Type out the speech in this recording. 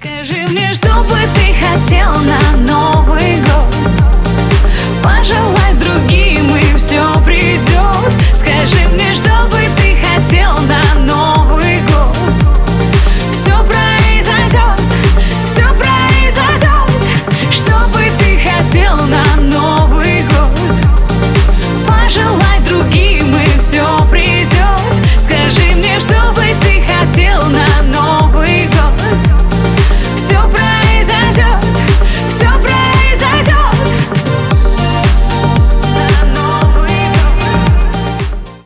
Скажи мне, что бы ты хотел на ночь?